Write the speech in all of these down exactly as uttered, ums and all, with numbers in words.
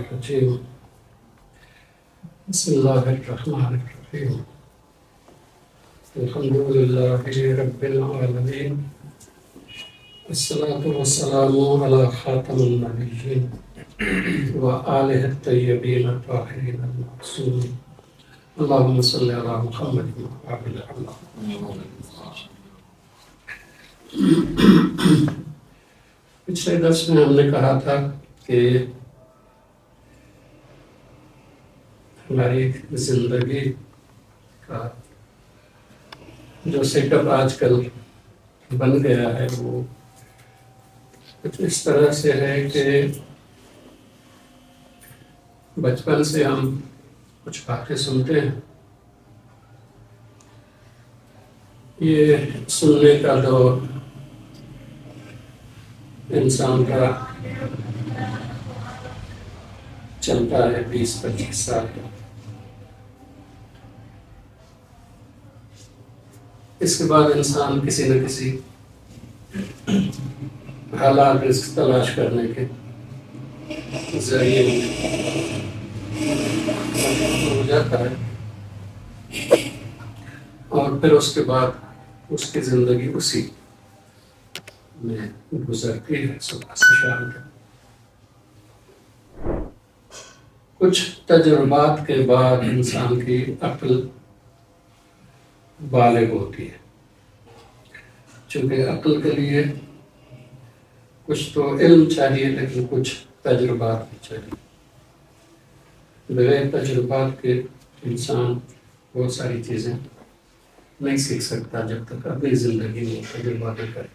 الرجيم بسم الله الرحمن الرحيم الحمد لله رب العالمين الصلاة والسلام على خاتم النبيين وآله الطيبين الطاهرين المعصومين اللهم صل على محمد وعلى آله پچھلے درس میں ہم نے کہا تھا کہ ہماری زندگی کا جو سیٹ اپ آج کل بن گیا ہے وہ کچھ اس طرح سے ہے کہ بچپن سے ہم کچھ باتیں سنتے ہیں، یہ سننے کا دور انسان کا چلتا ہے بیس پچیس سال کا۔ اس کے بعد انسان کسی نہ کسی حلال رزق تلاش کرنے کے ذریعے ہو جاتا ہے اور پھر اس کے بعد اس کی زندگی اسی میں گزرتی ہے صبح سے شام تک۔ کچھ تجربات کے بعد انسان کی عقل بالغ ہوتی ہے، چونکہ عقل کے لیے کچھ تو علم چاہیے لیکن کچھ تجربات بھی چاہیے۔ بغیر تجربات کے انسان بہت ساری چیزیں نہیں سیکھ سکتا جب تک اپنی زندگی میں تجربہ نہ کرے۔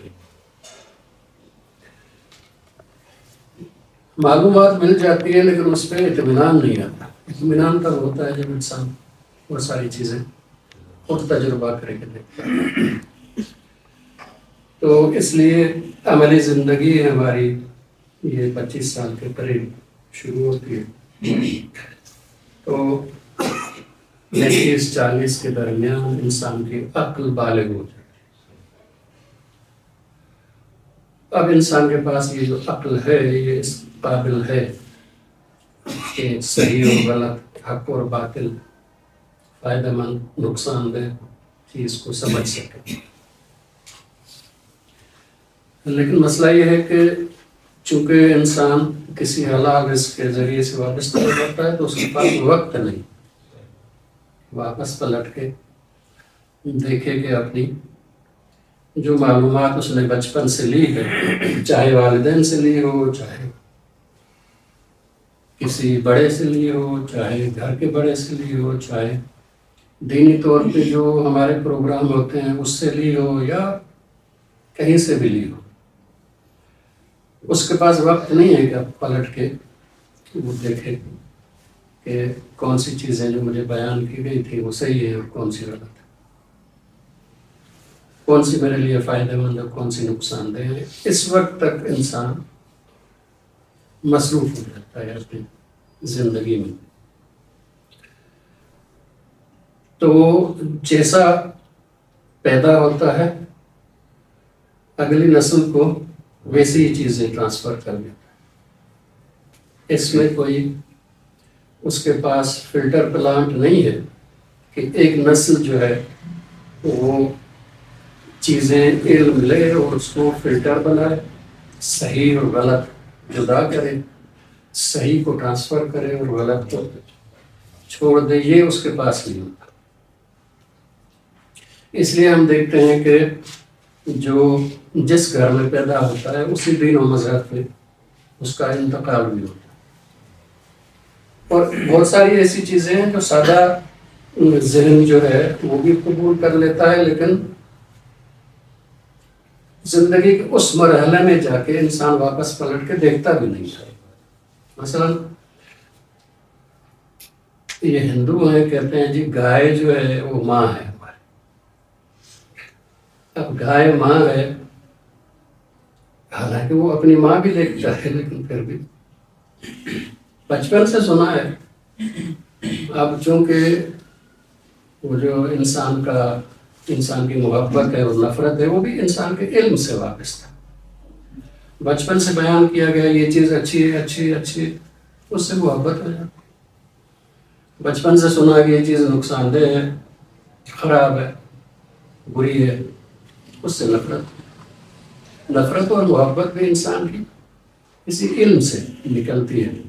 معلومات مل جاتی ہے لیکن اس پہ اطمینان نہیں آتا۔ اطمینان تب ہوتا ہے جب انسان بہت ساری چیزیں خود تجربہ کرے کے دیکھتا ہے۔ تو اس لیے عملی زندگی ہماری یہ پچیس سال کے قریب شروع ہوتی ہے، تو تیس چالیس کے درمیان انسان کی عقل بالغ ہو جاتی ہے۔ اب انسان کے پاس یہ جو عقل ہے یہ اس قابل ہے کہ صحیح اور غلط، حق اور باطل، فائدہ مند نقصان دہ چیز کو سمجھ سکے۔ لیکن مسئلہ یہ ہے کہ چونکہ انسان کسی حلال رزق کے ذریعے سے وابستہ ہو جاتا ہے تو اس کے پاس وقت نہیں واپس پلٹ کے دیکھے کہ اپنی جو معلومات اس نے بچپن سے لی ہے، چاہے والدین سے لی ہو، چاہے کسی بڑے سے لی ہو، چاہے گھر کے بڑے سے لی ہو، چاہے دینی طور پہ جو ہمارے پروگرام ہوتے ہیں اس سے لی ہو یا کہیں سے بھی لی ہو، اس کے پاس وقت نہیں ہے کہ اب پلٹ کے وہ دیکھے کہ کون سی چیزیں جو مجھے بیان کی گئی تھی وہ صحیح ہے اور کون سی غلط ہے، کون سی میرے لیے فائدہ مند ہے، کون سی نقصان دہ ہے۔ اس وقت تک انسان مصروف ہو جاتا ہے اپنی زندگی میں۔ تو جیسا پیدا ہوتا ہے اگلی نسل کو ویسی ہی چیزیں ٹرانسفر کر دیتا ہے۔ اس میں کوئی اس کے پاس فلٹر پلانٹ نہیں ہے کہ ایک نسل جو ہے وہ چیزیں علم لے اور اس کو فلٹر بنائے، صحیح اور غلط جدا کرے، صحیح کو ٹرانسفر کرے اور غلط کو چھوڑ دے، یہ اس کے پاس نہیں ہوتا۔ اس لیے ہم دیکھتے ہیں کہ جو جس گھر میں پیدا ہوتا ہے اسی دین و مذہب پہ اس کا انتقال بھی ہوتا ہے۔ اور بہت ساری ایسی چیزیں ہیں جو سادہ ذہن جو ہے وہ بھی قبول کر لیتا ہے لیکن زندگی کے اس مرحلے میں جا کے انسان واپس پلٹ کے دیکھتا بھی نہیں ہے۔ مثلا یہ ہندو ہیں کہتے ہیں جی گائے جو ہے وہ ماں ہے ہماری۔ اب گائے ماں ہے، حالانکہ وہ اپنی ماں بھی دیکھتا ہے لیکن پھر بھی بچپن سے سنا ہے۔ اب چونکہ وہ جو انسان کا انسان کی محبت ہے اور نفرت ہے وہ بھی انسان کے علم سے وابستہ ہے۔ بچپن سے بیان کیا گیا یہ چیز اچھی ہے اچھی اچھی، اس سے محبت ہو جاتی. بچپن سے سنا کہ یہ چیز نقصان دہ ہے، خراب ہے، بری ہے، اس سے نفرت نفرت اور محبت بھی انسان کی کسی علم سے نکلتی ہے.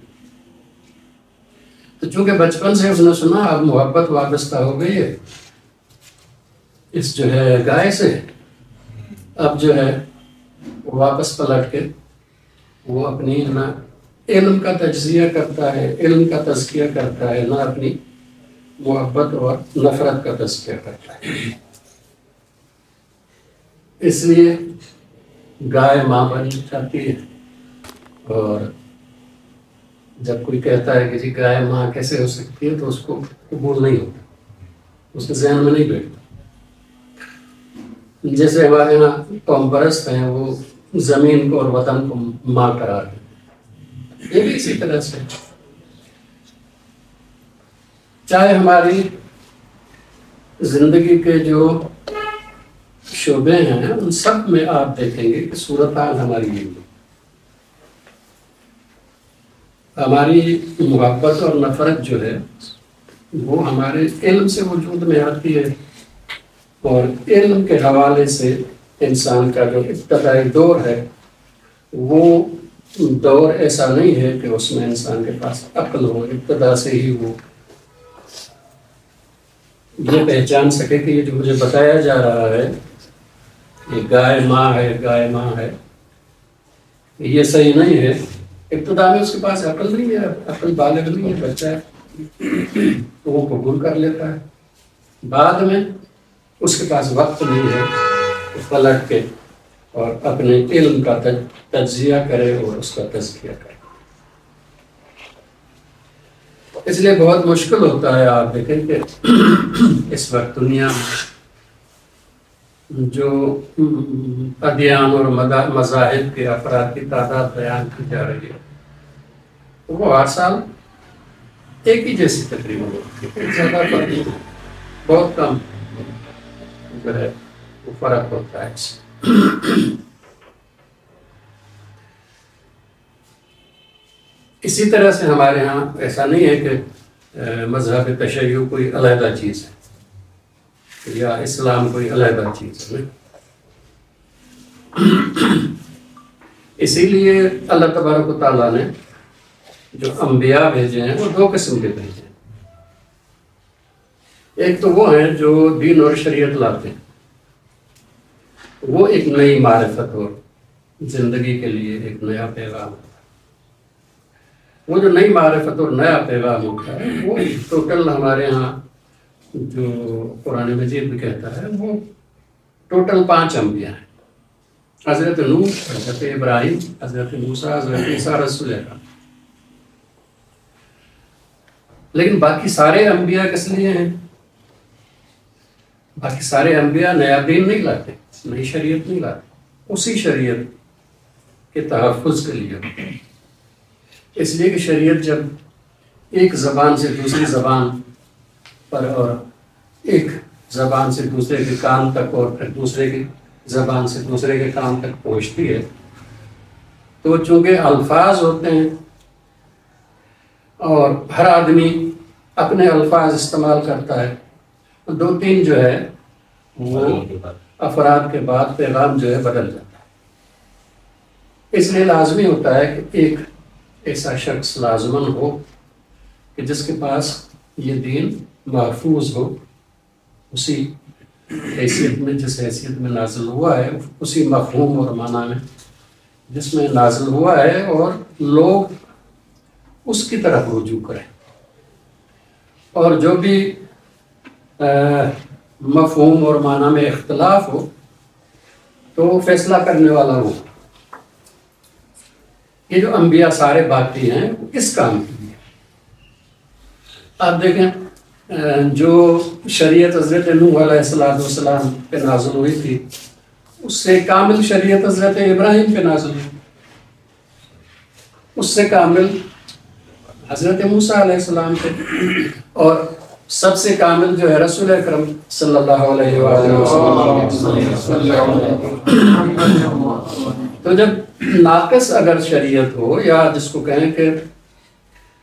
تو چونکہ بچپن سے اس نے سنا، اب محبت وابستہ ہو گئی ہے اس جو ہے گائے سے. اب جو ہے واپس پلٹ کے وہ اپنی نہ علم کا تجزیہ کرتا ہے، علم کا تزکیہ کرتا ہے، نہ اپنی محبت اور نفرت کا تزکیہ کرتا ہے. اس لیے گائے ماں بن جاتی ہے. اور جب کوئی کہتا ہے کہ جی گائے ماں کیسے ہو سکتی ہے تو اس کو قبول نہیں ہوتا، اس کے ذہن میں نہیں بیٹھتا. جیسے ہمارے یہاں قوم پرست ہیں، وہ زمین کو اور وطن کو ماں قرار دیتے ہیں، یہ بھی اسی طرح سے. چاہے ہماری زندگی کے جو شعبے ہیں ان سب میں آپ دیکھیں گے کہ صورتحال ہماری یہ ہے. ہماری محبت اور نفرت جو ہے وہ ہمارے علم سے وجود میں آتی ہے، اور علم کے حوالے سے انسان کا جو ابتدائی دور ہے وہ دور ایسا نہیں ہے کہ اس میں انسان کے پاس عقل ہو، ابتدا سے ہی وہ یہ پہچان سکے کہ یہ جو مجھے بتایا جا رہا ہے یہ گائے ماں ہے، گائے ماں ہے، یہ صحیح نہیں ہے. ابتدا میں اس کے پاس عقل نہیں ہے، عقل بالغ نہیں ہے، بچہ ہے تو وہ قبول کر لیتا ہے. بعد میں اس کے پاس وقت نہیں ہے کہ پلٹ کے اور اپنے علم کا تجزیہ کرے اور اس کا تزکیہ کرے. اس لیے بہت مشکل ہوتا ہے. آپ دیکھیں کہ اس وقت دنیا میں جو ادیان اور مذاہب کے افراد کی تعداد بیان کی جا رہی ہے وہ ہر سال ایک ہی جیسی تقریباً ہوتی ہے، زیادہ فرق نہیں، بہت کم جو ہے وہ فرق ہوتا ہے. اسی طرح سے ہمارے ہاں ایسا نہیں ہے کہ مذہب تشیع کوئی علیحدہ چیز ہے یا اسلام کوئی علیحدہ چیز ہے. اسی لیے اللہ تبارک و تعالیٰ نے جو انبیاء بھیجے ہیں وہ دو قسم کے بھیجے ہیں. ایک تو وہ ہیں جو دین اور شریعت لاتے ہیں، وہ ایک نئی معرفت اور زندگی کے لیے ایک نیا پیغام ہوتا ہے. وہ جو نئی معرفت اور نیا پیغام ہوتا ہے وہ ٹوٹل ہمارے ہاں جو قرآن مجید بھی کہتا ہے وہ ٹوٹل پانچ انبیاء ہیں. حضرت نوح، حضرت ابراہیم، حضرت موسیٰ، حضرت عیسیٰ رسول اللہ. لیکن باقی سارے انبیاء کس لیے ہیں؟ باقی سارے انبیاء نیا دین نہیں لاتے، نئی شریعت نہیں لاتے، اسی شریعت کے تحفظ کے لیے. اس لیے کہ شریعت جب ایک زبان سے دوسری زبان پر اور ایک زبان سے دوسرے کے کام تک اور پھر دوسرے کی زبان سے دوسرے کے کام تک پہنچتی ہے تو چونکہ الفاظ ہوتے ہیں اور ہر آدمی اپنے الفاظ استعمال کرتا ہے، تو دو تین جو ہے وہ افراد کے بعد پیغام جو ہے بدل جاتا ہے. اس لیے لازمی ہوتا ہے کہ ایک ایسا شخص لازماً ہو کہ جس کے پاس یہ دین محفوظ ہو، اسی حیثیت میں جس حیثیت میں نازل ہوا ہے، اسی مفہوم اور معنی میں جس میں نازل ہوا ہے، اور لوگ اس کی طرف رجوع کریں. اور جو بھی مفہوم اور معنی میں اختلاف ہو تو فیصلہ کرنے والا ہو. یہ جو انبیاء سارے باقی ہیں وہ کس کام کے لیے؟ آپ دیکھیں جو شریعت حضرت نوح علیہ السلام والسلام پہ نازل ہوئی تھی اس سے کامل شریعت حضرت ابراہیم پہ نازل ہوئی، اس سے کامل حضرت موسیٰ علیہ السلام پہ، اور سب سے کامل جو ہے رسول اکرم صلی اللہ علیہ وآلہ وسلم. تو جب ناقص اگر شریعت ہو، یا جس کو کہیں کہ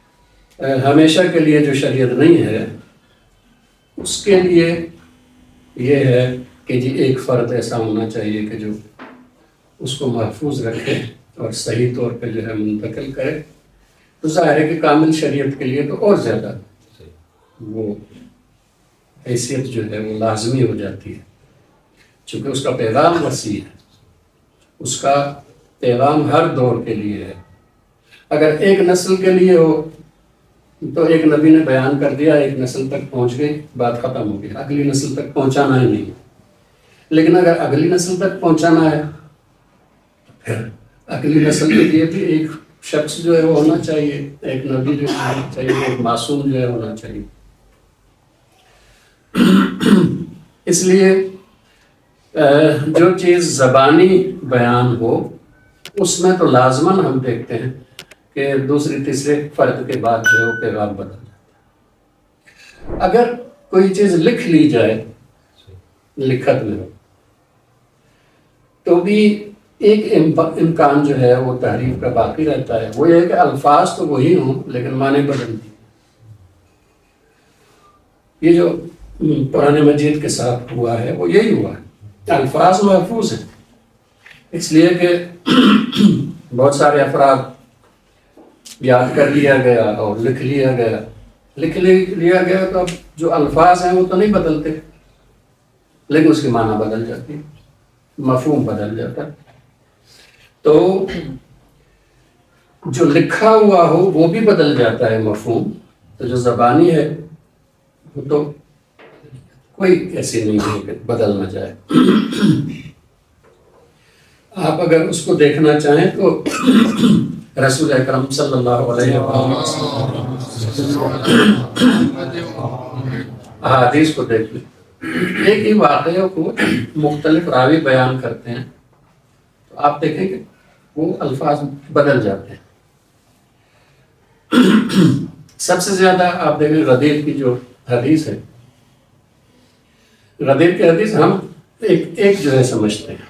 ہمیشہ کے لیے جو شریعت نہیں ہے، اس کے لیے یہ ہے کہ جی ایک فرد ایسا ہونا چاہیے کہ جو اس کو محفوظ رکھے اور صحیح طور پہ جو ہے منتقل کرے. تو ظاہر ہے کہ کامل شریعت کے لیے تو اور زیادہ وہ حیثیت جو ہے وہ لازمی ہو جاتی ہے، چونکہ اس کا پیغام وسیع ہے، اس کا پیغام ہر دور کے لیے ہے. اگر ایک نسل کے لیے ہو تو ایک نبی نے بیان کر دیا، ایک نسل تک پہنچ گئی، بات ختم ہو گئی، اگلی نسل تک پہنچانا ہی نہیں. لیکن اگر اگلی نسل تک پہنچانا ہے پھر اگلی نسل کے لیے بھی ایک شخص جو ہے وہ ہونا چاہیے، ایک نبی جو ہونا چاہیے، ایک معصوم جو ہے ہونا چاہیے. اس لیے جو چیز زبانی بیان ہو اس میں تو لازماً ہم دیکھتے ہیں کہ دوسری تیسرے فرد کے بعد جو ہے وہ پیغام بدل جاتا ہے. اگر کوئی چیز لکھ لی جائے، لکھت میں ہو، تو بھی ایک امکان جو ہے وہ تحریف کا باقی رہتا ہے. وہ یہ ہے کہ الفاظ تو وہی ہوں لیکن معنی بدل دی. یہ جو قرآن مجید کے ساتھ ہوا ہے وہ یہی ہوا ہے. الفاظ محفوظ ہیں، اس لیے کہ بہت سارے افراد یاد کر لیا گیا اور لکھ لیا گیا. لکھ لیا گیا تو اب جو الفاظ ہیں وہ تو نہیں بدلتے، لیکن اس کی معنی بدل جاتی ہے، مفہوم بدل جاتا ہے. تو جو لکھا ہوا ہو وہ بھی بدل جاتا ہے مفہوم. تو جو زبانی ہے وہ تو کوئی ایسی نہیں ہے کہ بدل نہ جائے. آپ اگر اس کو دیکھنا چاہیں تو رسول اکرم صلی اللہ علیہ وسلم احادیث کو دیکھ لیں، ایک ہی واقعہ کو مختلف راوی بیان کرتے ہیں تو آپ دیکھیں کہ وہ الفاظ بدل جاتے ہیں. سب سے زیادہ آپ دیکھیں غدیر کی جو حدیث ہے، غدیر کی حدیث ہم ایک ایک جو ہے سمجھتے ہیں،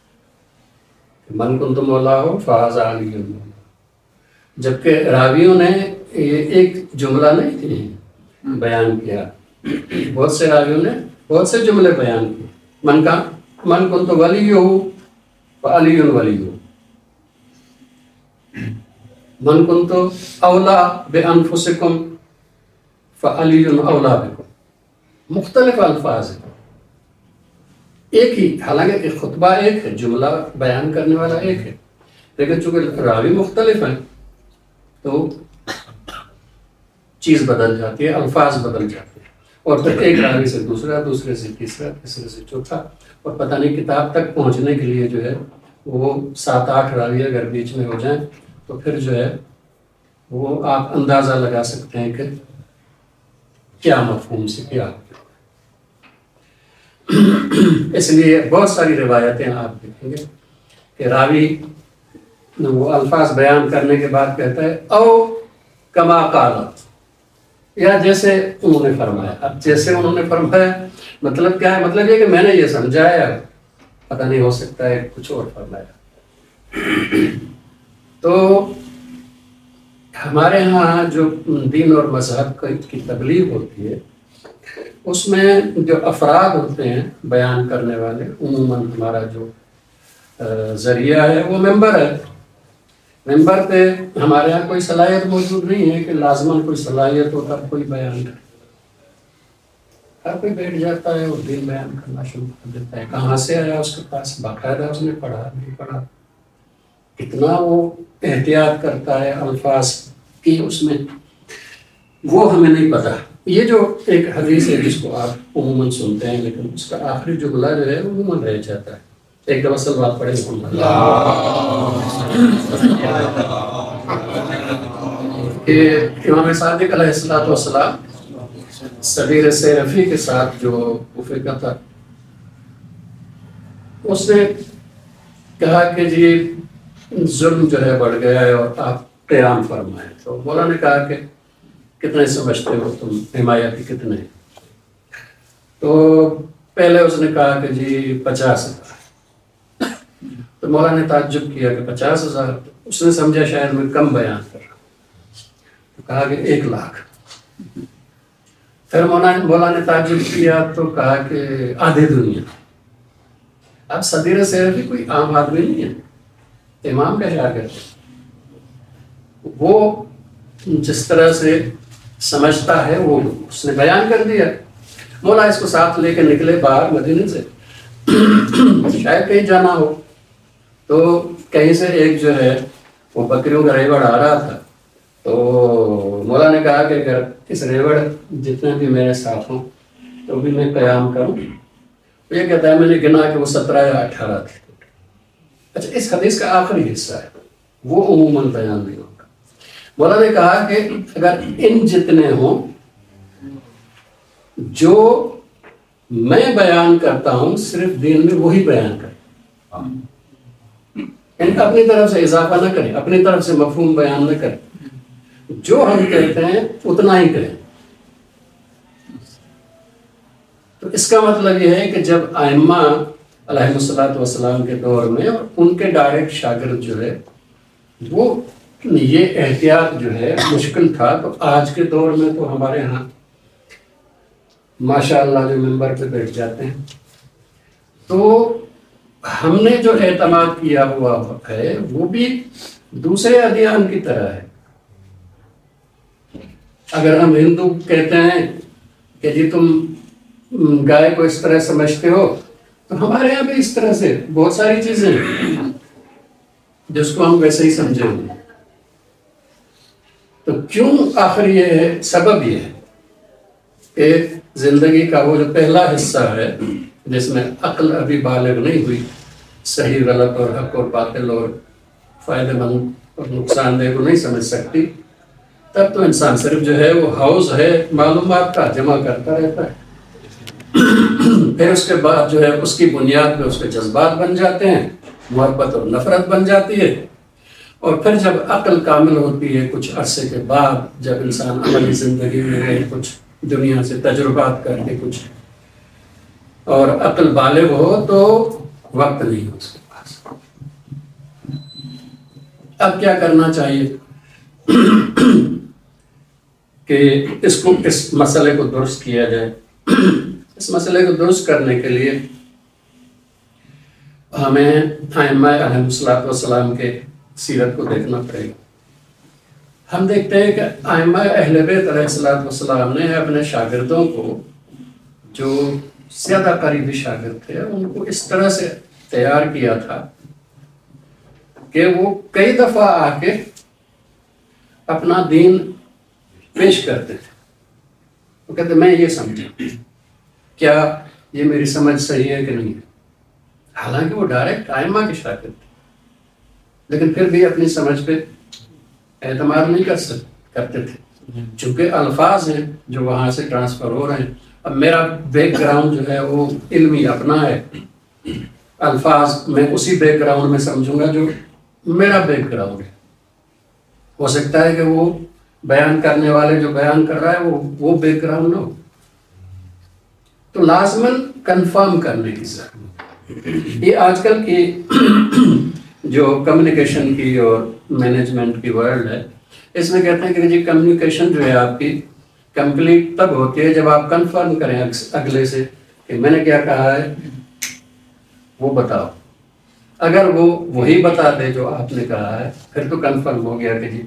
من کنت مولا ہو فہذا علی المولا، جبکہ راویوں نے ایک جملہ نہیں تھی بیان کیا، بہت سے راویوں نے بہت سے جملے بیان کیے. من کا من کنت ولی ہو فعلی ولی ہو، من کنت اولا بانفسکم فعلی اولا بکم. مختلف الفاظ ہیں، ایک ہی، حالانکہ خطبہ ایک ہے، جملہ بیان کرنے والا ایک ہے، لیکن چونکہ راوی مختلف ہیں تو چیز بدل جاتی ہے، الفاظ بدل جاتے ہیں. اور پھر ایک راوی سے دوسرا، دوسرے سے تیسرا، تیسرے سے چوتھا، اور پتہ نہیں کتاب تک پہنچنے کے لیے جو ہے وہ سات آٹھ راوی اگر بیچ میں ہو جائیں تو پھر جو ہے وہ آپ اندازہ لگا سکتے ہیں کہ کیا مفہوم سے کیا. اس لیے بہت ساری روایتیں آپ دیکھیں گے کہ راوی وہ الفاظ بیان کرنے کے بعد کہتا ہے او کما قالت، یا جیسے انہوں نے فرمایا. اب جیسے انہوں نے فرمایا مطلب کیا ہے؟ مطلب یہ کہ میں نے یہ سمجھایا، پتہ نہیں ہو سکتا ہے کچھ اور فرمایا. تو ہمارے ہاں جو دین اور مذہب کی تبلیغ ہوتی ہے اس میں جو افراد ہوتے ہیں بیان کرنے والے، عموماً ہمارا جو ذریعہ ہے وہ ممبر ہے. ممبر پہ ہمارے یہاں کوئی صلاحیت موجود نہیں ہے کہ لازماً کوئی صلاحیت ہو تب کوئی بیان کرے. ہر کوئی بیٹھ جاتا ہے اور دین بیان کرنا شروع کر دیتا ہے. کہاں سے آیا اس کے پاس، باقاعدہ اس نے پڑھا نہیں پڑھا، کتنا وہ احتیاط کرتا ہے الفاظ کی اس میں، وہ ہمیں نہیں پتہ. یہ جو ایک حدیث ہے جس کو آپ عموماً سنتے ہیں لیکن اس کا آخری جملہ جو ہے عموماً رہ جاتا ہے. ایک دفعہ صلوات پڑھیں کہ امام صادق علیہ الصلوۃ والسلام سبیر سیرفی کے ساتھ جو کوفے کا تھا، اس نے کہا کہ جی ظلم جو ہے بڑھ گیا ہے اور آپ قیام فرمائیں. تو مولا نے کہا کہ کتنے سمجھتے ہو تم، حمایتی کتنے؟ تو پہلے اس نے کہا کہ جی پچاس ہزار. تو مولا نے تعجب کیا کہ پچاس ہزار، اس نے سمجھا شاید میں کم بیان کر رہا ہوں. کہا کہ ایک لاکھ. پھر مولانا مولا نے تعجب کیا تو کہا کہ آدھے دنیا. اب صدر سیرفی کوئی عام آدمی نہیں ہے، امام کا شاگرد ہے. وہ جس طرح سے سمجھتا ہے وہ اس نے بیان کر دیا. مولا اس کو ساتھ لے کے نکلے باہر مدینے سے، شاید کہیں جانا ہو. تو کہیں سے ایک جو ہے وہ بکریوں کا ریوڑ آ رہا تھا. تو مولا نے کہا کہ اگر اس ریوڑ جتنے بھی میرے ساتھ ہوں تو بھی میں قیام کروں. یہ کہتا ہے میں نے گنا کہ وہ سترہ یا اٹھارہ تھے. اچھا، اس حدیث کا آخری حصہ ہے وہ عموماً بیان نہیں ہوگا. مولا نے کہا کہ اگر ان جتنے ہوں جو میں بیان کرتا ہوں صرف دین میں وہی بیان کریں، ان اپنی طرف سے اضافہ نہ کریں، اپنی طرف سے مفہوم بیان نہ کریں، جو ہم کہتے ہیں اتنا ہی کریں. تو اس کا مطلب یہ ہے کہ جب ائمہ علیہ الصلوۃ والسلام کے دور میں اور ان کے ڈائریکٹ شاگرد جو ہے وہ یہ احتیاط جو ہے مشکل تھا، تو آج کے دور میں تو ہمارے ہاں ماشاء اللہ جو ممبر پہ بیٹھ جاتے ہیں. تو ہم نے جو اعتماد کیا ہوا ہے وہ بھی دوسرے ادیان کی طرح ہے. اگر ہم ہندو کہتے ہیں کہ جی تم گائے کو اس طرح سمجھتے ہو، تو ہمارے یہاں بھی اس طرح سے بہت ساری چیزیں ہیں جس کو ہم ویسے ہی سمجھیں گے. تو کیوں آخر یہ ہے، سبب یہ ہے کہ زندگی کا وہ جو پہلا حصہ ہے جس میں عقل ابھی بالغ نہیں ہوئی، صحیح غلط اور حق اور باطل اور فائدہ مند اور نقصان دہ کو نہیں سمجھ سکتی، تب تو انسان صرف جو ہے وہ حوض ہے معلومات کا، جمع کرتا رہتا ہے. پھر اس کے بعد جو ہے اس کی بنیاد پہ اس کے جذبات بن جاتے ہیں، محبت اور نفرت بن جاتی ہے. اور پھر جب عقل کامل ہوتی ہے کچھ عرصے کے بعد، جب انسان عملی زندگی میں ہے، کچھ دنیا سے تجربات کر کے کچھ اور عقل بالغ ہو، تو وقت نہیں ہو اس کے پاس. اب کیا کرنا چاہیے کہ اس کو اس مسئلے کو درست کیا جائے. اس مسئلے کو درست کرنے کے لیے ہمیں ائمہ علیہ الصلوۃ والسلام کے سیرت کو دیکھنا پڑے گا. ہم دیکھتے ہیں کہ ائمہ اہل بیت علیہ الصلوۃ والسلام نے اپنے شاگردوں کو، جو زیادہ قریبی شاگرد تھے، ان کو اس طرح سے تیار کیا تھا کہ وہ کئی دفعہ آ کے اپنا دین پیش کرتے تھے. وہ کہتے میں یہ سمجھا، کیا یہ میری سمجھ صحیح ہے کہ نہیں ہے. حالانکہ وہ ڈائریکٹ ائمہ کے شاگرد تھے، لیکن پھر بھی اپنی سمجھ پہ اعتماد نہیں کر سکتے کرتے تھے، چونکہ الفاظ ہیں جو وہاں سے ٹرانسفر ہو رہے ہیں. اب میرا بیک گراؤنڈ جو ہے وہ علمی اپنا ہے، الفاظ میں اسی بیک گراؤنڈ میں سمجھوں گا جو میرا بیک گراؤنڈ ہے. ہو سکتا ہے کہ وہ بیان کرنے والے جو بیان کر رہا ہے وہ وہ بیک گراؤنڈ نہ ہو. تو لازماً کنفرم کرنے کی ضرورت. یہ آج کل کی جو کمیونیکیشن کی اور مینجمنٹ کی ورلڈ ہے، اس میں کہتے ہیں کہ جی کمیونیکیشن جو ہے آپ کی کمپلیٹ تب ہوتی ہے جب آپ کنفرم کریں اگلے سے کہ میں نے کیا کہا ہے وہ بتاؤ. اگر وہ وہی بتا دے جو آپ نے کہا ہے، پھر تو کنفرم ہو گیا کہ جی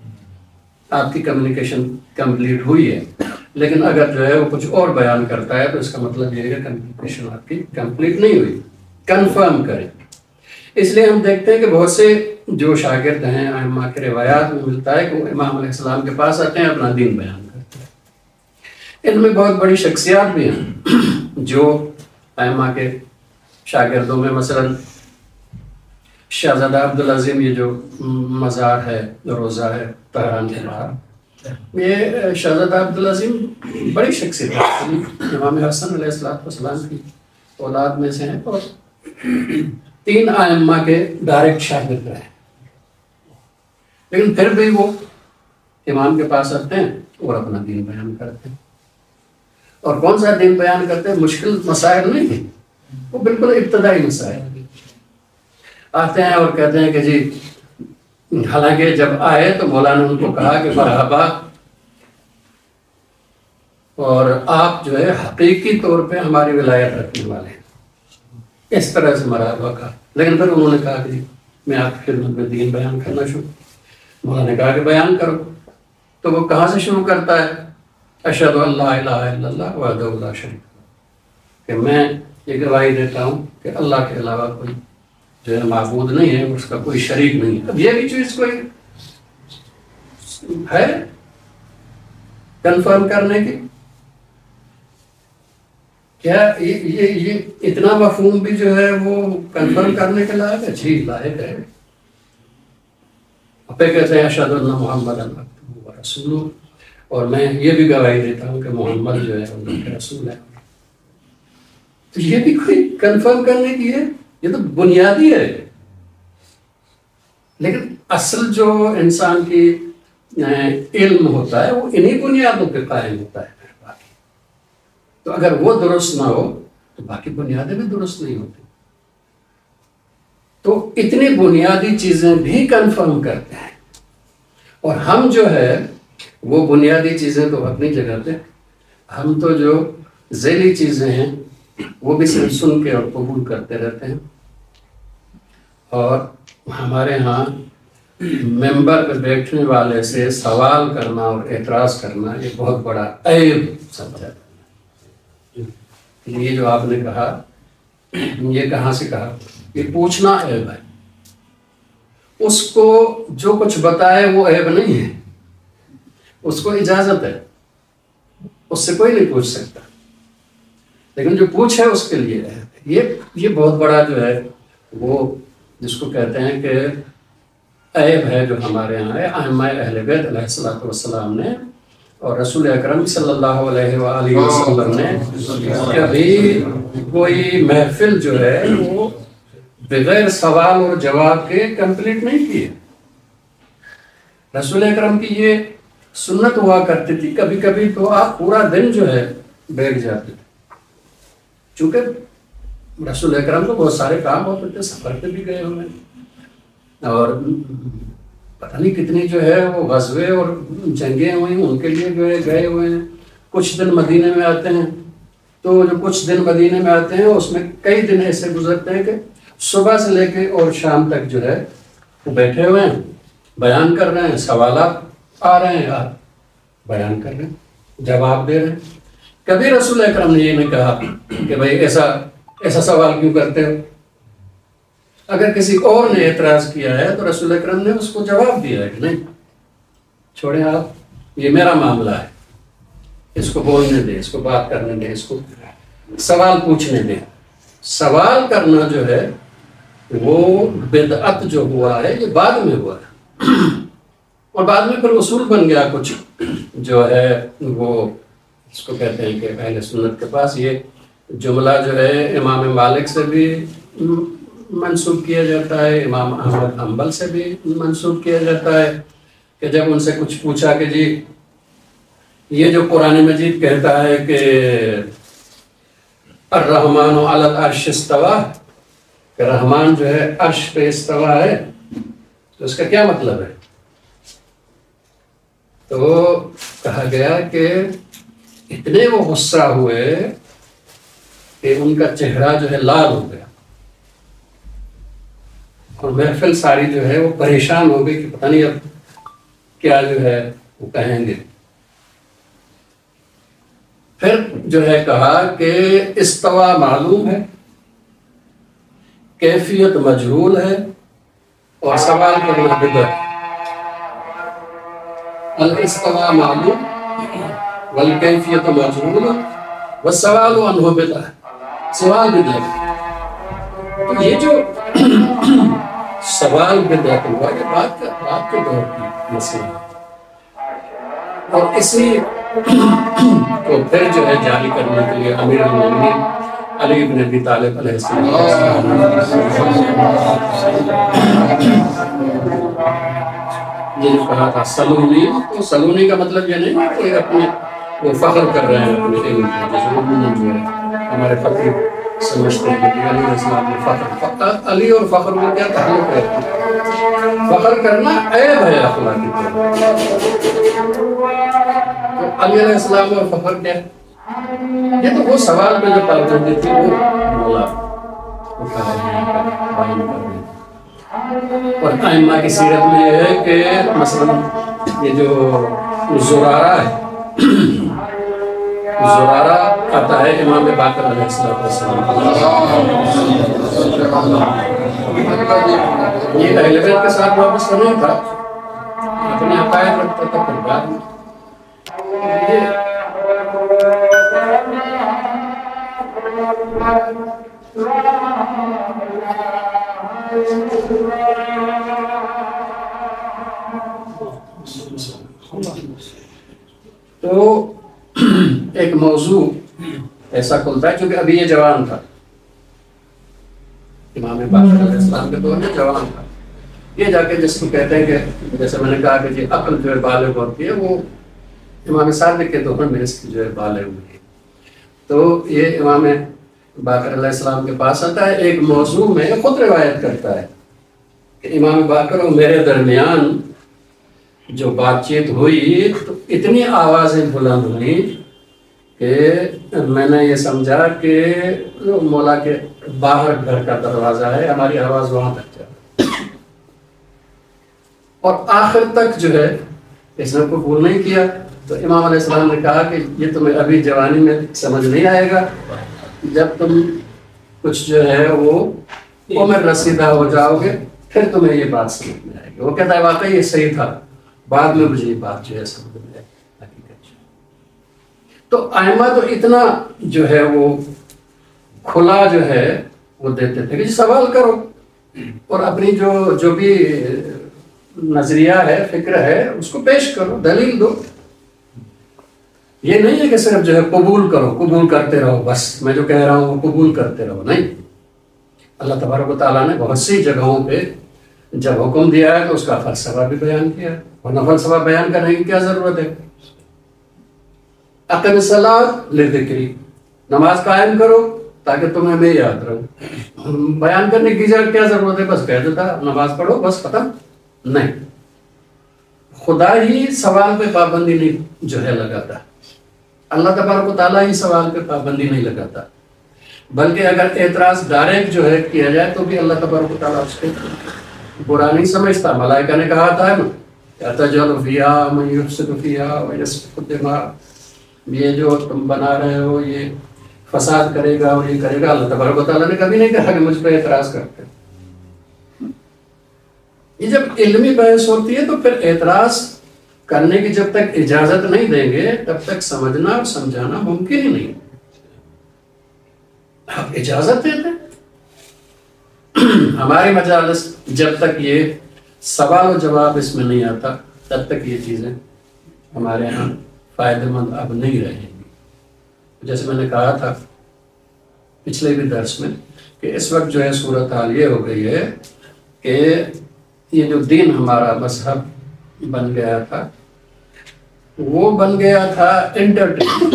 آپ کی کمیونیکیشن کمپلیٹ ہوئی ہے. لیکن اگر جو ہے وہ کچھ اور بیان کرتا ہے تو اس کا مطلب یہ ہے کہ کمیونیکیشن آپ کی کمپلیٹ نہیں ہوئی. کنفرم کریں. اس لیے ہم دیکھتے ہیں کہ بہت سے جو شاگرد ہیں ائمہ کے روایات میں ملتا ہے کہ وہ امام علیہ السلام کے پاس آتے ہیں، اپنا دین بیان کرتے ہیں. ان میں بہت بڑی شخصیات بھی ہیں جو ائمہ کے شاگردوں میں، مثلا شہزادہ عبدالعظیم، یہ جو مزار ہے روزہ ہے تہران کے باہر، یہ شہزادہ عبدالعظیم بڑی شخصیت ہے، امام حسن علیہ السلام کی اولاد میں سے ہیں، اور تین ائمہ کے ڈائریکٹ شاگرد رہے. لیکن پھر بھی وہ امام کے پاس آتے ہیں اور اپنا دین بیان کرتے ہیں. اور کون سا دین بیان کرتے ہیں؟ مشکل مسائل نہیں ہیں، وہ بالکل ابتدائی مسائل آتے ہیں اور کہتے ہیں کہ جی، حالانکہ جب آئے تو مولانا نے ان کو کہا کہ مرحبا اور آپ جو ہے حقیقی طور پہ ہماری ولایت رکھنے والے ہیں. اس طرح سے مرحبا کہا. لیکن پھر انہوں نے کہا کہ میں آپ کی خدمت میں دین بیان کرنا شروع. مولا نے کہا کہ بیان کرو. تو وہ کہاں سے شروع کرتا ہے؟ اشہد ان لا الہ الا اللہ وحدہ لا شریک لہ، کہ میں یہ گواہی دیتا ہوں کہ اللہ کے علاوہ کوئی جو ہے معبود نہیں ہے، اس کا کوئی شریک نہیں ہے. اب یہ بھی چیز کوئی ہے کنفرم کرنے کی؟ کیا یہ یہ یہ اتنا مفہوم بھی جو ہے وہ کنفرم کرنے کے لائق ہے؟ جی لائق ہے. آپ کہتے ہیں اشہد ان محمد عبدہ و رسولہ، اور میں یہ بھی گواہی دیتا ہوں کہ محمد جو ہے اللہ کے رسول ہے. تو یہ بھی کوئی کنفرم کرنے کی ہے؟ یہ تو بنیادی ہے. لیکن اصل جو انسان کی علم ہوتا ہے وہ انہی بنیادوں پہ قائم ہوتا ہے. تو اگر وہ درست نہ ہو تو باقی بنیادیں بھی درست نہیں ہوتی. تو اتنی بنیادی چیزیں بھی کنفرم کرتے ہیں، اور ہم جو ہے وہ بنیادی چیزیں تو اپنی جگہ پہ، ہم تو جو ذیلی چیزیں ہیں وہ بھی صرف سن کے اور قبول کرتے رہتے ہیں. اور ہمارے ہاں ممبر پہ بیٹھنے والے سے سوال کرنا اور اعتراض کرنا یہ بہت بڑا عیب سمجھا ہے. یہ جو آپ نے کہا یہ کہاں سے کہا؟ یہ پوچھنا عیب ہے. اس کو جو کچھ بتائے وہ عیب نہیں ہے، اس کو اجازت ہے، اس سے کوئی نہیں پوچھ سکتا. لیکن جو پوچھے اس کے لیے ہے. یہ یہ بہت بڑا جو ہے وہ جس کو کہتے ہیں کہ عیب ہے جو ہمارے یہاں ہے. ائمہ اہل بیت علیہ الصلوۃ والسلام نے اور رسول اکرم صلی اللہ علیہ وآلہ وسلم نے کبھی کوئی محفل جو ہے وہ بغیر سوال اور جواب کے کمپلیٹ نہیں کی ہے. رسول اکرم کی یہ سنت ہوا کرتی تھی. کبھی کبھی تو آپ پورا دن جو ہے بیٹھ جاتے تھے، چونکہ رسول اکرم کو بہت سارے کام ہوتے تھے، سفر پہ بھی گئے ہوئے اور پتہ نہیں کتنی جو ہے وہ غزوے اور جنگیں ہوئی ان کے لیے جو ہے گئے ہوئے ہیں. کچھ دن مدینے میں آتے ہیں، تو جو کچھ دن مدینے میں آتے ہیں اس میں کئی دن ایسے گزرتے ہیں کہ صبح سے لے کے اور شام تک جو ہے وہ بیٹھے ہوئے ہیں، بیان کر رہے ہیں، سوالات آ رہے ہیں، آپ بیان کر رہے ہیں، جواب دے رہے ہیں. کبھی رسول اکرم نے یہ نہیں کہا کہ بھائی ایسا ایسا سوال کیوں کرتے ہو. اگر کسی اور نے اعتراض کیا ہے تو رسول اکرم نے اس کو جواب دیا ہے کہ نہیں چھوڑیں آپ، یہ میرا معاملہ ہے، اس کو بولنے دیں، اس کو بات کرنے دیں، اس کو سوال پوچھنے دیں. سوال کرنا جو ہے وہ بدعت جو ہوا ہے یہ بعد میں ہوا ہے، اور بعد میں پھر اصول بن گیا کچھ جو ہے وہ اس کو کہتے ہیں کہ اہل سنت کے پاس یہ جملہ جو ہے امام مالک سے بھی منسوب کیا جاتا ہے، امام احمد حنبل سے بھی منسوب کیا جاتا ہے کہ جب ان سے کچھ پوچھا کہ جی یہ جو قرآن مجید کہتا ہے کہ الرحمن علی العرش استویٰ، کہ رحمان جو ہے عرش پہ استوا ہے، تو اس کا کیا مطلب ہے؟ تو کہا گیا کہ اتنے وہ غصہ ہوئے کہ ان کا چہرہ جو ہے لال ہو گیا، اور محفل ساری جو ہے وہ پریشان ہو گئی کہ پتہ نہیں اب کیا جو ہے وہ کہیں گے. پھر جو ہے کہا کہ استوا معلوم ہے، کیفیت مجہول ہے، اور سوال کرنا بدعت. الاستوا معلوم والکیفیت مجہول والسوال عنہ بدعت، سوال بدعت. تو یہ جو سوال بدعت ہوا یہ بات کا بات کے دور کی مسئلہ ہے، اور اسی کو پھر جو ہے جاری کرنے کے لیے امیر المومنین علی بن ابی طالب علیہ السلام یہ جو کہا تھا سلونی، تو سلونی کا مطلب یہ نہیں کہ کوئی اپنے وہ فخر کر رہے ہیں اپنے علم پر، جیسے عموماً جو ہے ہمارے فقیر سمجھتے ہیں کہ علی علیہ السلام نے فخر، علی اور فخر میں کیا تعلق ہے؟ فخر کرنا عیب ہے اخلاقی طور پر. تو علی علیہ السلام کا فخر کیا؟ یہ تو وہ سوال میں جو پابندی تھی وہ مولا اٹھا رہے ہیں. اور ائمہ کی سیرت میں یہ ہے کہ مثلا یہ جو زرارہ ہے، زرارہ آتا ہے امام باقر علیہ السلام. یہ اہل بیت کے ساتھ وابستہ نہیں تھا، اپنے عقائد رکھتا تھا. پھر بعد میں تو ایک موضوع ایسا کھلتا ہے کیونکہ ابھی یہ جوان تھا، امام باقر علیہ السلام کے دور میں جوان تھا. یہ جا کے جس کو کہتے ہیں کہ جیسے میں نے کہا کہ جی عقل جو ہے بالغ ہوتی ہے، وہ امام صادق کے دور میں اس کی جو ہے بالغ ہوئی. تو یہ امام باقر علیہ السلام کے پاس آتا ہے، ایک موضوع میں خود روایت کرتا ہے کہ امام باقر اور میرے درمیان جو بات چیت ہوئی تو اتنی آوازیں بلند ہوئیں کہ میں نے یہ سمجھا کہ مولا کے باہر گھر کا دروازہ ہے، ہماری آواز وہاں تک جائے. اور آخر تک جو ہے اس نے قبول نہیں کیا. تو امام علیہ السلام نے کہا کہ یہ تمہیں ابھی جوانی میں سمجھ نہیں آئے گا، جب تم کچھ جو ہے وہ عمر رسیدہ ہو جاؤ گے پھر تمہیں یہ بات سمجھ میں آئے گی. وہ کہتا ہے واقعی یہ صحیح تھا، بعد میں مجھے یہ بات جو ہے سمجھ میں آئی حقیقت. تو ائمہ تو اتنا جو ہے وہ کھلا جو ہے وہ دیتے تھے کہ جی سوال کرو اور اپنی جو جو بھی نظریہ ہے، فکر ہے، اس کو پیش کرو، دلیل دو. یہ نہیں ہے کہ صرف جو ہے قبول کرو، قبول کرتے رہو، بس میں جو کہہ رہا ہوں وہ قبول کرتے رہو. نہیں، اللہ تبارک و تعالیٰ نے بہت سی جگہوں پہ جب حکم دیا ہے تو اس کا فلسفہ بھی بیان کیا ہے، ورنہ فلسفہ بیان کرنے کی کیا ضرورت ہے. اقم الصلاۃ لذکری، نماز قائم کرو تاکہ تمہیں میں یاد رہوں. بیان کرنے کی کیا ضرورت ہے؟ بس کہہ دیتا نماز پڑھو بس ختم. نہیں، خدا ہی سوال پہ پابندی نہیں جو ہے لگاتا، اللہ تبارک و تعالیٰ ہی سوال پہ پابندی نہیں لگاتا. بلکہ اگر اعتراض ڈائریکٹ جو ہے کیا جائے تو بھی اللہ تبارک و تعالیٰ اس کے برا نہیں سمجھتا. ملائکہ نے کہا تھا نا اَتَجْعَلُ فِيهَا مَن يُفْسِدُ فِيهَا وَيَسْفِكُ الدِّمَاءَ، یہ جو تم بنا رہے ہو یہ فساد کرے گا اور یہ کرے گا. اللہ تبارک و تعالیٰ نے کبھی نہیں کہا کہ مجھ پہ اعتراض کرتے. یہ جب علمی بحث ہوتی ہے تو پھر اعتراض کرنے کی جب تک اجازت نہیں دیں گے تب تک سمجھنا اور سمجھانا ممکن ہی نہیں. آپ اجازت دیتے ہماری مجالس جب تک یہ سوال و جواب اس میں نہیں آتا تب تک یہ چیزیں ہمارے یہاں فائدہ مند اب نہیں رہیں گی. جیسے میں نے کہا تھا پچھلے بھی درس میں کہ اس وقت جو ہے صورتحال یہ ہو گئی ہے کہ یہ جو دین ہمارا مذہب بن گیا تھا وہ بن گیا تھا انٹرٹینمنٹ.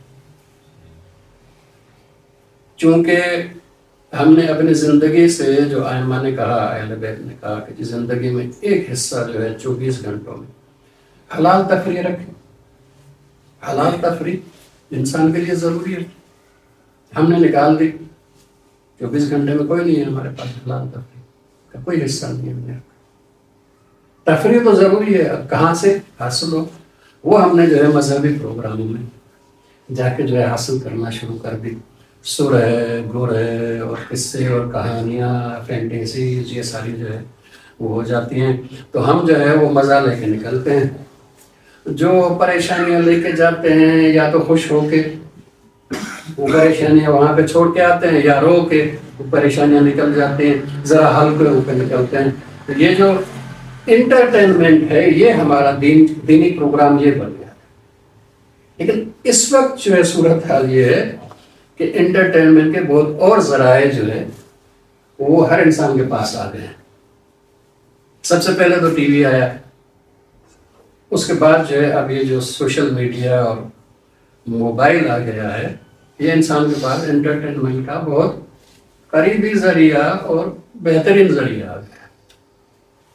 چونکہ ہم نے اپنی زندگی سے جو ائمہ نے کہا، اہل بیت نے کہا کہ زندگی میں ایک حصہ جو ہے چوبیس گھنٹوں میں حلال تفریح رکھیں. حلال تفریح انسان کے لیے ضروری ہے. ہم نے نکال دی، چوبیس گھنٹے میں کوئی نہیں ہے ہمارے پاس حلال تفریح کا کوئی حصہ نہیں ہے. ہم نے تفریح تو ضروری ہے، اب کہاں سے حاصل ہو وہ ہم نے جو ہے مذہبی پروگراموں میں جا کے جو ہے حاصل کرنا شروع کر دی. سر ہے، گر ہے اور قصے اور کہانیاں، فینٹیسیز، یہ ساری جو ہے وہ ہو جاتی ہیں. تو ہم جو ہے وہ مزہ لے کے نکلتے ہیں. جو پریشانیاں لے کے جاتے ہیں یا تو خوش ہو کے وہ پریشانیاں وہاں پہ چھوڑ کے آتے ہیں، یا رو کے وہ پریشانیاں نکل جاتے ہیں، ذرا ہلکے ہو کے نکلتے ہیں. تو یہ جو انٹرٹینمنٹ ہے یہ ہمارا دین دینی پروگرام یہ بن گیا. لیکن اس وقت جو ہے صورتحال یہ ہے کہ انٹرٹینمنٹ کے بہت اور ذرائع جو ہے وہ ہر انسان کے پاس آ گئے ہیں. سب سے پہلے تو ٹی وی آیا، اس کے بعد جو ہے اب یہ جو سوشل میڈیا اور موبائل آ گیا ہے، یہ انسان کے پاس انٹرٹینمنٹ کا بہت قریبی ذریعہ اور بہترین ذریعہ آ گیا.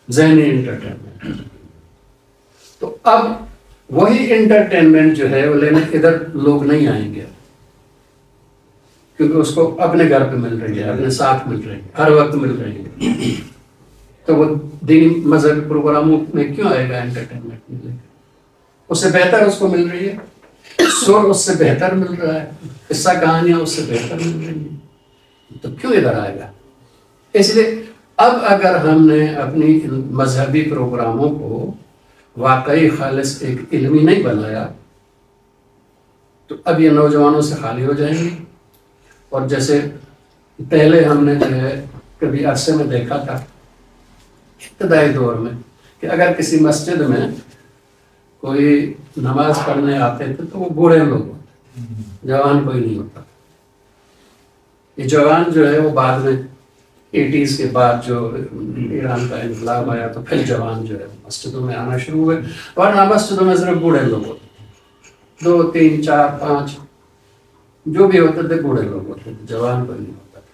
ذہنی انٹرٹینمنٹ. تو اب وہی انٹرٹینمنٹ جو ہے وہ لینے ادھر لوگ نہیں آئیں گے کیونکہ اس کو اپنے گھر پہ مل رہی ہے, اپنے ساتھ مل رہی ہے, ہر وقت مل رہی ہے. تو وہ دینی مذہبی پروگراموں میں کیوں آئے گا انٹرٹینمنٹ ملے گا؟ اس سے بہتر اس کو مل رہی ہے, سر اس سے بہتر مل رہا ہے, قصہ کہانیاں اس سے بہتر مل رہی ہیں, تو کیوں ادھر آئے گا؟ اس لیے اب اگر ہم نے اپنی مذہبی پروگراموں کو واقعی خالص ایک علمی نہیں بنایا تو اب یہ نوجوانوں سے خالی ہو جائیں گے. اور جیسے پہلے ہم نے جو ہے کبھی عرصے میں دیکھا تھا ابتدائی دور میں کہ اگر کسی مسجد میں کوئی نماز پڑھنے آتے تھے تو وہ بوڑھے لوگ ہوتے, جوان کوئی نہیں ہوتا. یہ جوان جو ہے وہ بعد میں ایٹیز کے بعد جو ایران کا انقلاب آیا تو پھر جوان جو ہے مسجدوں میں آنا شروع ہوئے, ورنہ مسجدوں میں صرف بوڑھے لوگ ہوتے, دو تین چار پانچ جو بھی ہوتے تھے بوڑھے لوگ ہوتے تھے, جوان کوئی نہیں ہوتا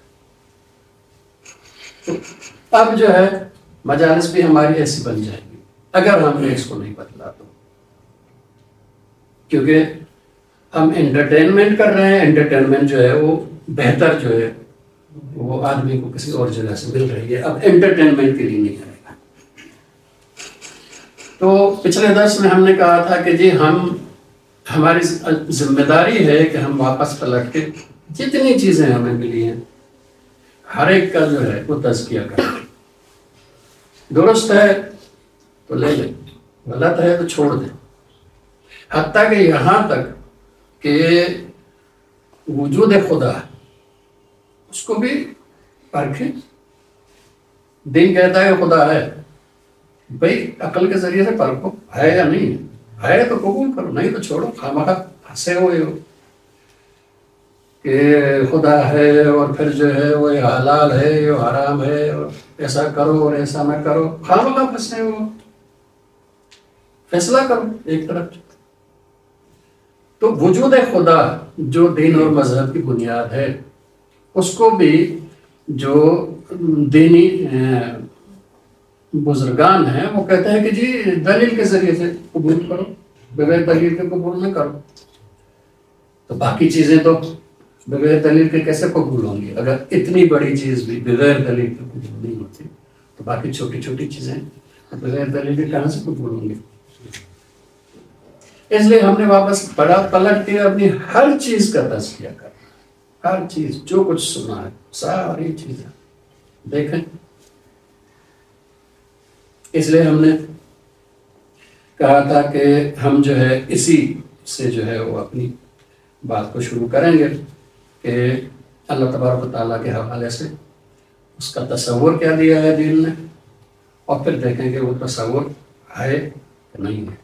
تھا. تو اب جو ہے مجالس بھی ہماری ایسی بن جائیں گی اگر ہم نے اس کو نہیں بدلا تو, کیونکہ ہم انٹرٹینمنٹ کر رہے ہیں, انٹرٹینمنٹ جو ہے وہ بہتر جو ہے وہ آدمی کو کسی اور جگہ سے مل رہی ہے, اب انٹرٹینمنٹ کے لیے نہیں کرے گا. تو پچھلے درس میں ہم نے کہا تھا کہ جی ہم ہماری ذمہ داری ہے کہ ہم واپس پلٹ کے جتنی چیزیں ہمیں ملی ہیں ہر ایک کا جو ہے وہ تزکیہ کریں. درست ہے تو لے لیں, غلط ہے تو چھوڑ دیں. حتیٰ کہ یہاں تک کہ وجود خدا اس کو بھی پرکھیں. دین کہتا ہے خدا ہے, بھائی عقل کے ذریعے سے پرکھو ہے یا نہیں ہے, ہے تو قبول کرو, نہیں تو چھوڑو. خامخواہ ہنسے ہوئے ہو کہ خدا ہے اور پھر جو ہے وہ حلال ہے یہ حرام ہے اور ایسا کرو اور ایسا نہ کرو, خامخواہ پھنسے ہو, فیصلہ کرو ایک طرف. تو وجود خدا جو دین اور مذہب کی بنیاد ہے اس کو بھی جو دینی بزرگان ہیں وہ کہتے ہیں کہ جی دلیل کے ذریعے سے قبول کرو, بغیر دلیل کے قبول نہ کرو. تو باقی چیزیں تو بغیر دلیل کے کیسے قبول ہوں گی؟ اگر اتنی بڑی چیز بھی بغیر دلیل کے قبول نہیں ہوتی تو باقی چھوٹی چھوٹی چیزیں بغیر دلیل کے کہاں سے قبول ہوں گی؟ اس لیے ہم نے واپس بڑا پلٹ کے اپنی ہر چیز کا تزکیہ کرنا, ہر چیز جو کچھ سنا ہے ساری چیزیں دیکھیں. اس لیے ہم نے کہا تھا کہ ہم جو ہے اسی سے جو ہے وہ اپنی بات کو شروع کریں گے کہ اللہ تبارک و تعالیٰ کے حوالے سے اس کا تصور کیا دیا ہے دین نے, اور پھر دیکھیں کہ وہ تصور ہے کہ نہیں ہے.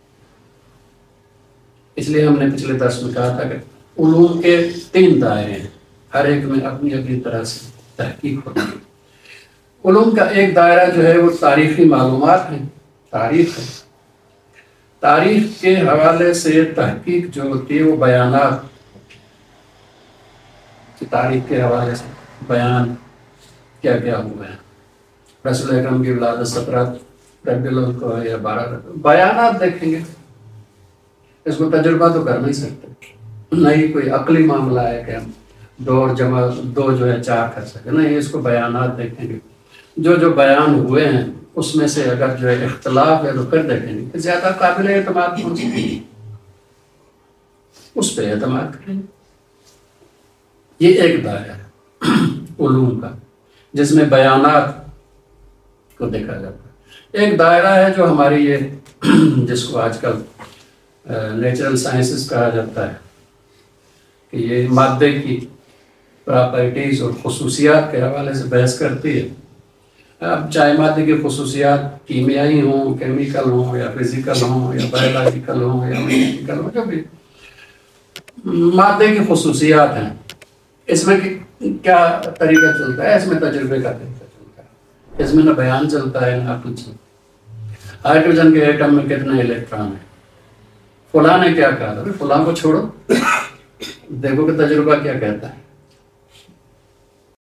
اس لیے ہم نے پچھلے درس میں کہا تھا کہ علوم کے تین دائرے ہیں, ہر ایک میں اپنی اپنی طرح سے تحقیق ہوتی ہے. علوم کا ایک دائرہ جو ہے وہ تاریخی معلومات ہیں, تاریخ ہے. تاریخ کے حوالے سے تحقیق جو ہوتی ہے وہ بیانات, تاریخ کے حوالے سے بیان کیا کیا ہوا ہے, رسول اکرم کی ولادت سترہ ربیع الاول کو ہے یا بارہ, بیانات دیکھیں گے. اس کو تجربہ تو کر نہیں سکتے, نہیں کوئی عقلی معاملہ ہے کہ ہم دو اور جمع دو جو ہے چار کر سکیں, نہیں, اس کو بیانات دیکھیں گے. جو جو بیان ہوئے ہیں اس میں سے اگر جو ہے اختلاف ہے تو پھر دیکھیں گے کہ زیادہ قابل اعتماد کون سی, اس پہ اعتماد کریں گے. یہ ایک دائرہ ہے علوم کا جس میں بیانات کو دیکھا جاتا ہے. ایک دائرہ ہے جو ہماری یہ جس کو آج کل نیچرل سائنسز کہا جاتا ہے کہ یہ مادے کی پراپرٹیز اور خصوصیات کے حوالے سے بحث کرتی ہے. اب چاہے مادے کی خصوصیات کیمیائی ہوں, کیمیکل ہوں یا فزیکل ہوں یا بایولوجیکل ہوں یا میکینیکل ہوں, جو بھی مادے کی خصوصیات ہیں, اس میں کیا طریقہ چلتا ہے؟ اس میں تجربے کا طریقہ چلتا ہے, اس میں نہ بیان چلتا ہے نہ کچھ. ہائیڈروجن کے ایٹم میں کتنے الیکٹران ہیں, فلاں نے کیا کہا تھا, فلاں کو چھوڑو دیکھو کہ تجربہ کیا کہتا ہے.